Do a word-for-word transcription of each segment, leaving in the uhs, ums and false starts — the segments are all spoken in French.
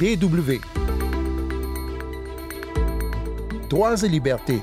D W. Droits et libertés.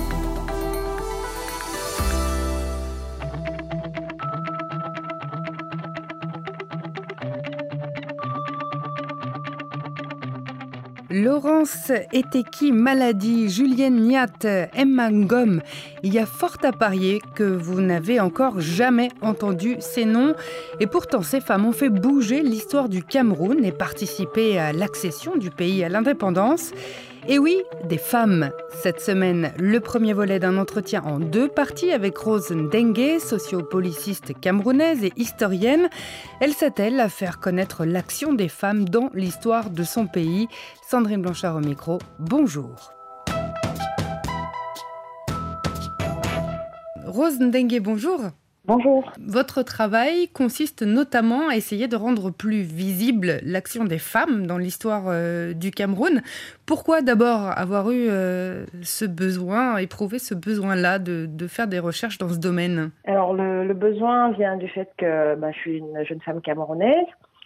Laurence Eteki Maladi, Julienne Niat, Emma Ngom. Il y a fort à parier que vous n'avez encore jamais entendu ces noms. Et pourtant, ces femmes ont fait bouger l'histoire du Cameroun et participé à l'accession du pays à l'indépendance. Et oui, des femmes. Cette semaine, le premier volet d'un entretien en deux parties avec Rose Ndengue, sociopoliciste camerounaise et historienne. Elle s'attelle à faire connaître l'action des femmes dans l'histoire de son pays. Sandrine Blanchard au micro, bonjour. Rose Ndengue, bonjour. Bonjour. Votre travail consiste notamment à essayer de rendre plus visible l'action des femmes dans l'histoire euh, du Cameroun. Pourquoi d'abord avoir eu euh, ce besoin, éprouvé ce besoin-là de, de faire des recherches dans ce domaine ? Alors le, le besoin vient du fait que bah, je suis une jeune femme camerounaise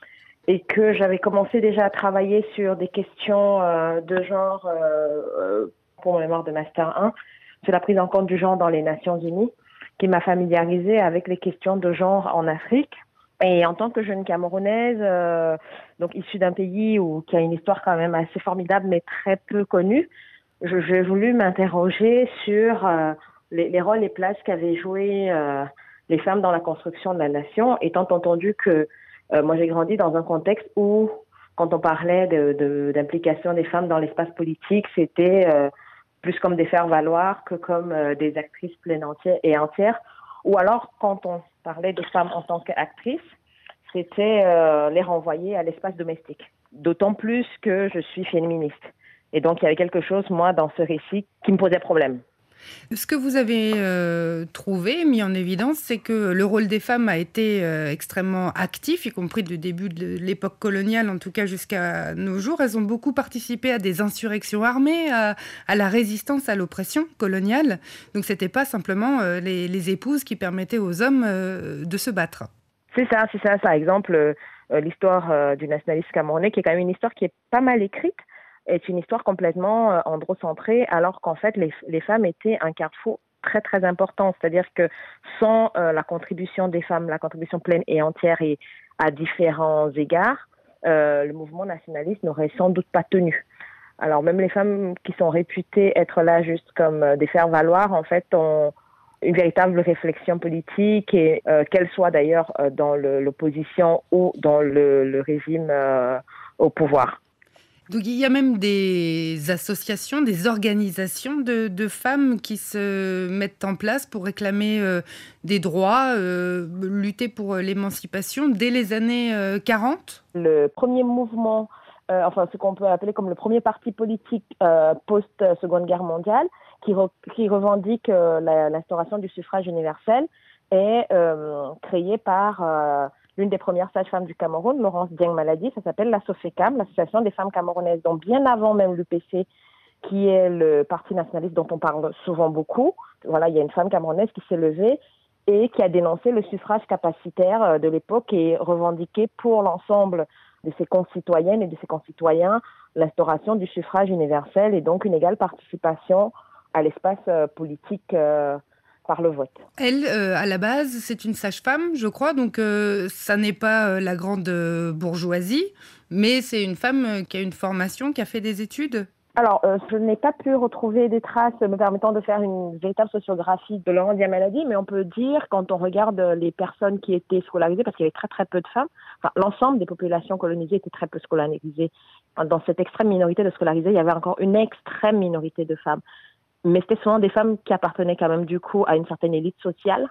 et que j'avais commencé déjà à travailler sur des questions euh, de genre euh, pour mon mémoire de Master un, sur la prise en compte du genre dans les Nations Unies, qui m'a familiarisée avec les questions de genre en Afrique. Et en tant que jeune Camerounaise, euh, donc issue d'un pays où, qui a une histoire quand même assez formidable, mais très peu connue, je, j'ai voulu m'interroger sur euh, les, les rôles et places qu'avaient joués euh, les femmes dans la construction de la nation, étant entendu que euh, moi j'ai grandi dans un contexte où, quand on parlait de, de, d'implication des femmes dans l'espace politique, c'était euh, plus comme des faire-valoir que comme euh, des actrices pleines entières et entières. Ou alors, quand on parlait de femmes en tant qu'actrices, c'était euh, les renvoyer à l'espace domestique. D'autant plus que je suis féministe. Et donc, il y avait quelque chose, moi, dans ce récit qui me posait problème. Ce que vous avez euh, trouvé, mis en évidence, c'est que le rôle des femmes a été euh, extrêmement actif, y compris du début de l'époque coloniale, en tout cas jusqu'à nos jours. Elles ont beaucoup participé à des insurrections armées, à, à la résistance à l'oppression coloniale. Donc c'était pas simplement euh, les, les épouses qui permettaient aux hommes euh, de se battre. C'est ça, c'est ça. Par exemple, euh, l'histoire euh, du nationalisme camerounais, qui est quand même une histoire qui est pas mal écrite, est une histoire complètement euh, androcentrée, alors qu'en fait, les, les femmes étaient un carrefour très, très important. C'est-à-dire que sans euh, la contribution des femmes, la contribution pleine et entière et à différents égards, euh, le mouvement nationaliste n'aurait sans doute pas tenu. Alors, même les femmes qui sont réputées être là juste comme euh, des faire-valoir, en fait, ont une véritable réflexion politique, et euh, qu'elle soit d'ailleurs euh, dans le, l'opposition ou dans le, le régime euh, au pouvoir. Donc il y a même des associations, des organisations de, de femmes qui se mettent en place pour réclamer euh, des droits, euh, lutter pour l'émancipation dès les années euh, quarante. Le premier mouvement, euh, enfin ce qu'on peut appeler comme le premier parti politique euh, post-Seconde Guerre mondiale, qui, re, qui revendique euh, la, l'instauration du suffrage universel, est euh, créé par euh, l'une des premières sages-femmes du Cameroun, Laurence Ndengue Maladi. Ça s'appelle la SOFECAM, l'Association des femmes camerounaises. Donc bien avant même l'U P C, qui est le parti nationaliste dont on parle souvent beaucoup, voilà, il y a une femme camerounaise qui s'est levée et qui a dénoncé le suffrage capacitaire de l'époque et revendiqué pour l'ensemble de ses concitoyennes et de ses concitoyens l'instauration du suffrage universel et donc une égale participation à l'espace euh, politique euh, par le vote. Elle, euh, à la base, c'est une sage-femme, je crois, donc euh, ça n'est pas euh, la grande euh, bourgeoisie, mais c'est une femme euh, qui a une formation, qui a fait des études. Alors, euh, je n'ai pas pu retrouver des traces me permettant de faire une véritable sociographie de Laurence Ndengue Maladi, mais on peut dire, quand on regarde les personnes qui étaient scolarisées, parce qu'il y avait très très peu de femmes, enfin, l'ensemble des populations colonisées étaient très peu scolarisées. Dans cette extrême minorité de scolarisées, il y avait encore une extrême minorité de femmes. Mais c'était souvent des femmes qui appartenaient quand même du coup à une certaine élite sociale.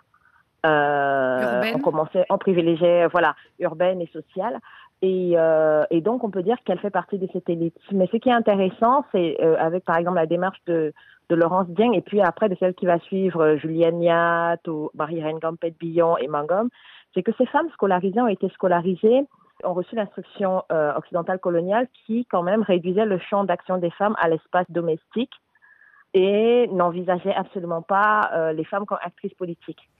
Euh, on commençait, on privilégiait, voilà, urbaine et sociale. Et, euh, et donc, on peut dire qu'elle fait partie de cette élite. Mais ce qui est intéressant, c'est euh, avec, par exemple, la démarche de, de Laurence Ndengue, et puis après de celle qui va suivre, Julienne Niat, ou Marie-Reine Gampette-Billon et Mangom, c'est que ces femmes scolarisées ont été scolarisées, ont reçu l'instruction euh, occidentale coloniale qui, quand même, réduisait le champ d'action des femmes à l'espace domestique et n'envisageait absolument pas euh, les femmes comme actrices politiques.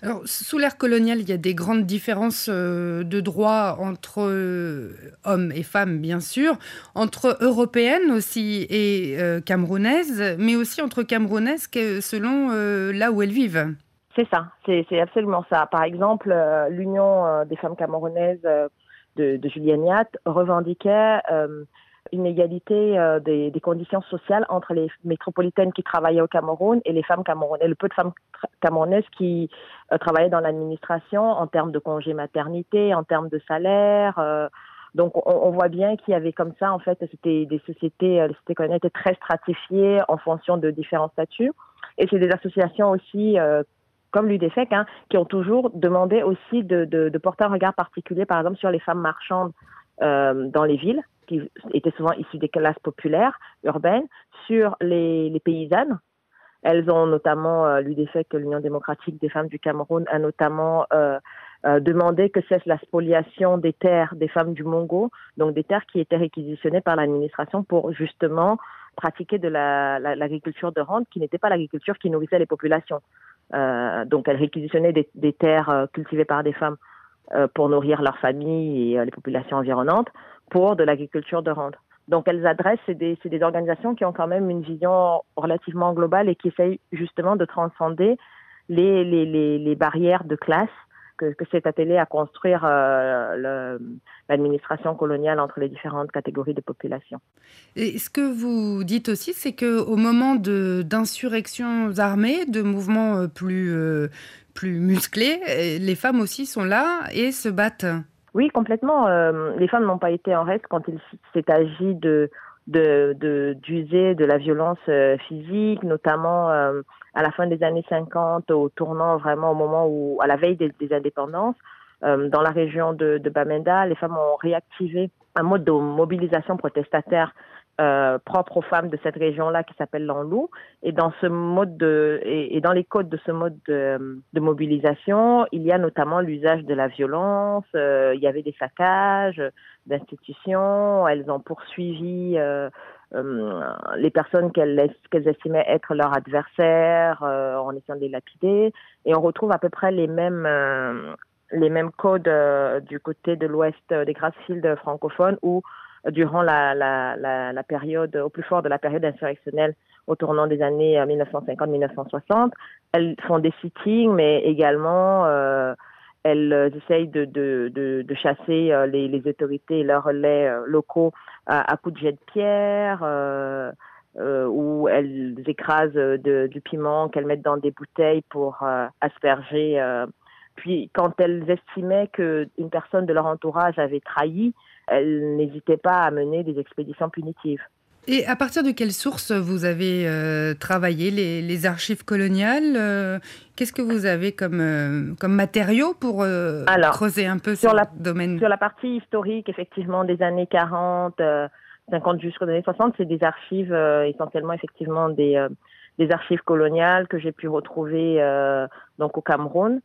Alors, sous l'ère coloniale, il y a des grandes différences euh, de droits entre euh, hommes et femmes, bien sûr, entre européennes aussi et euh, camerounaises, mais aussi entre camerounaises que- selon euh, là où elles vivent. C'est ça, c'est, c'est absolument ça. Par exemple, euh, l'Union euh, des femmes camerounaises euh, de, de Julienne Niat revendiquait euh, une égalité euh, des, des conditions sociales entre les métropolitaines qui travaillaient au Cameroun et les femmes camerounaises, le peu de femmes tra- camerounaises qui euh, travaillaient dans l'administration en termes de congé maternité, en termes de salaire. Euh, donc, on, on voit bien qu'il y avait comme ça, en fait, c'était des sociétés, euh, les sociétés coloniales étaient très stratifiées en fonction de différents statuts. Et c'est des associations aussi euh, comme l'U D F E C, hein, qui ont toujours demandé aussi de, de, de porter un regard particulier, par exemple, sur les femmes marchandes euh, dans les villes, qui étaient souvent issues des classes populaires, urbaines, sur les, les paysannes. Elles ont notamment, euh, l'U D F E C, l'Union démocratique des femmes du Cameroun, a notamment euh, euh, demandé que cesse la spoliation des terres des femmes du Mongo, donc des terres qui étaient réquisitionnées par l'administration pour justement pratiquer de la, la, l'agriculture de rente, qui n'était pas l'agriculture qui nourrissait les populations. Euh, donc, elles réquisitionnaient des, des terres euh, cultivées par des femmes euh, pour nourrir leurs familles et euh, les populations environnantes pour de l'agriculture de rente. Donc, elles adressent, c'est des, c'est des organisations qui ont quand même une vision relativement globale et qui essayent justement de transcender les, les, les, les barrières de classe que, que s'est attelé à construire euh, le, l'administration coloniale entre les différentes catégories de population. Et ce que vous dites aussi, c'est qu'au moment de, d'insurrections armées, de mouvements euh, plus, euh, plus musclés, euh, les femmes aussi sont là et se battent. Oui, complètement. Euh, les femmes n'ont pas été en reste quand il s'est agi de, de, de d'user de la violence euh, physique, notamment euh, à la fin des années cinquante, au tournant vraiment au moment où, à la veille des, des indépendances, euh, dans la région de, de Bamenda, les femmes ont réactivé un mode de mobilisation protestataire euh, propre aux femmes de cette région-là qui s'appelle l'Anlou. Et dans ce mode de, et, et dans les codes de ce mode de, de mobilisation, il y a notamment l'usage de la violence. Euh, il y avait des saccages d'institutions. Elles ont poursuivi euh, euh, les personnes qu'elles, qu'elles estimaient être leurs adversaires euh, en essayant de les lapider. Et on retrouve à peu près les mêmes euh, les mêmes codes euh, du côté de l'ouest euh, des Grassfields francophones où durant la, la, la, la période, au plus fort de la période insurrectionnelle au tournant des années dix-neuf cent cinquante à dix-neuf cent soixante. Elles font des sittings, mais également euh, elles essayent de, de, de, de chasser euh, les, les autorités et leurs relais euh, locaux à, à coups de jet de pierre, euh, euh, où elles écrasent de, du piment qu'elles mettent dans des bouteilles pour euh, asperger. Euh. Puis quand elles estimaient qu'une personne de leur entourage avait trahi, elles n'hésitaient pas à mener des expéditions punitives. Et à partir de quelles sources vous avez euh, travaillé les, les archives coloniales euh, Qu'est-ce que vous avez comme, euh, comme matériaux pour euh, Alors, creuser un peu sur ce la, domaine? Sur la partie historique, effectivement, des années quarante, euh, cinquante jusqu'aux années soixante, c'est des archives, euh, essentiellement, effectivement, des, euh, des archives coloniales que j'ai pu retrouver euh, donc au Cameroun,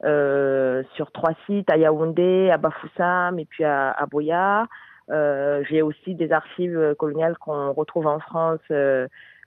euh, sur trois sites, à Yaoundé, à Bafoussam et puis à, à Boya. Euh, j'ai aussi des archives coloniales qu'on retrouve en France euh,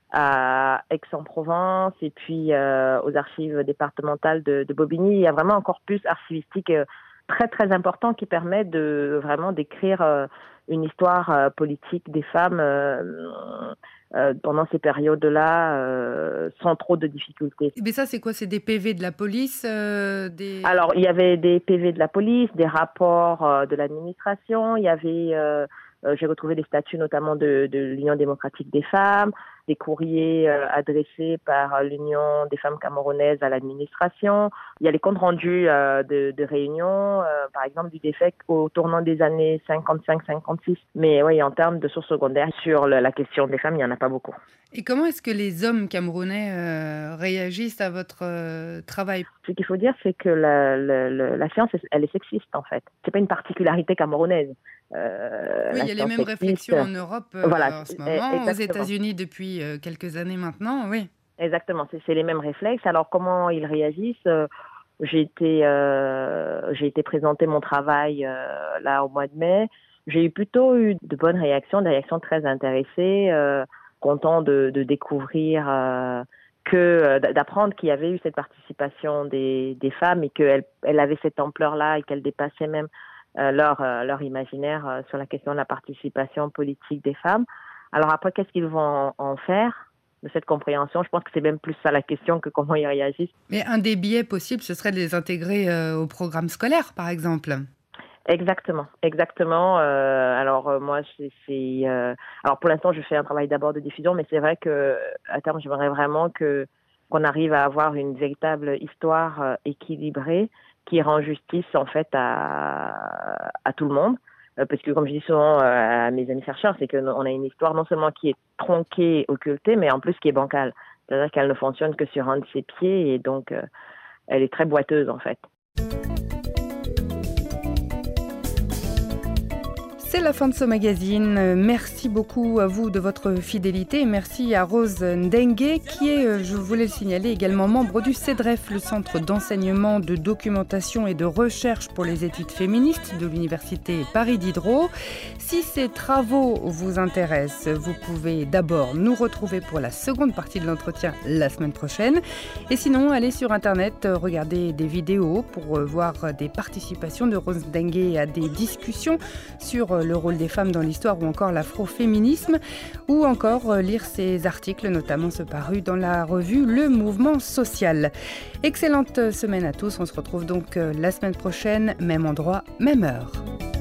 à Aix-en-Provence et puis euh, aux archives départementales de, de Bobigny. Il y a vraiment un corpus archivistique euh, très très important qui permet de vraiment d'écrire euh, une histoire euh, politique des femmes euh, euh, pendant ces périodes-là euh, sans trop de difficultés. Mais ça, c'est quoi? C'est des P V de la police euh, des... Alors, il y avait des P V de la police, des rapports euh, de l'administration, il y avait, euh, euh, j'ai retrouvé des statuts notamment de, de l'Union démocratique des femmes, des courriers euh, adressés par l'Union des femmes camerounaises à l'administration. Il y a les comptes rendus euh, de, de réunions, euh, par exemple du D F E C au tournant des années cinquante-cinq cinquante-six. Mais oui, en termes de sources secondaires, sur le, la question des femmes, il n'y en a pas beaucoup. Et comment est-ce que les hommes camerounais euh, réagissent à votre euh, travail? Ce qu'il faut dire, c'est que la, la, la science, elle est sexiste, en fait. C'est pas une particularité camerounaise. Euh, oui, il y a les mêmes sexiste. réflexions en Europe euh, voilà, en ce moment, exactement. Aux États-Unis depuis euh, quelques années maintenant, oui. Exactement, c'est, c'est les mêmes réflexes. Alors, comment ils réagissent euh, j'ai, été, euh, j'ai été présenter mon travail euh, là au mois de mai. J'ai eu plutôt eu de bonnes réactions, des réactions très intéressées, euh, contents de, de découvrir... Euh, que d'apprendre qu'il y avait eu cette participation des, des femmes et qu'elle elle avait cette ampleur-là et qu'elle dépassait même euh, leur, euh, leur imaginaire euh, sur la question de la participation politique des femmes. Alors après, qu'est-ce qu'ils vont en, en faire de cette compréhension? Je pense que c'est même plus ça la question que comment ils réagissent. Mais un des biais possibles, ce serait de les intégrer euh, au programme scolaire, par exemple. Exactement, exactement. Euh, alors euh, moi, c'est, c'est euh, alors pour l'instant, je fais un travail d'abord de diffusion, mais c'est vrai que à terme, j'aimerais vraiment que qu'on arrive à avoir une véritable histoire euh, équilibrée qui rend justice en fait à à tout le monde. Euh, parce que comme je dis souvent euh, à mes amis chercheurs, c'est qu'on a une histoire non seulement qui est tronquée, occultée, mais en plus qui est bancale. C'est-à-dire qu'elle ne fonctionne que sur un de ses pieds et donc euh, elle est très boiteuse en fait. C'est la fin de ce magazine. Merci beaucoup à vous de votre fidélité. Merci à Rose Ndengue, qui est, je voulais le signaler, également membre du CEDREF, le Centre d'enseignement, de documentation et de recherche pour les études féministes de l'Université Paris Diderot. Si ces travaux vous intéressent, vous pouvez d'abord nous retrouver pour la seconde partie de l'entretien la semaine prochaine. Et sinon, allez sur Internet, regardez des vidéos pour voir des participations de Rose Ndengue à des discussions sur le rôle des femmes dans l'histoire ou encore l'afroféminisme, ou encore lire ses articles, notamment ceux parus dans la revue Le Mouvement Social. Excellente semaine à tous, on se retrouve donc la semaine prochaine, même endroit, même heure.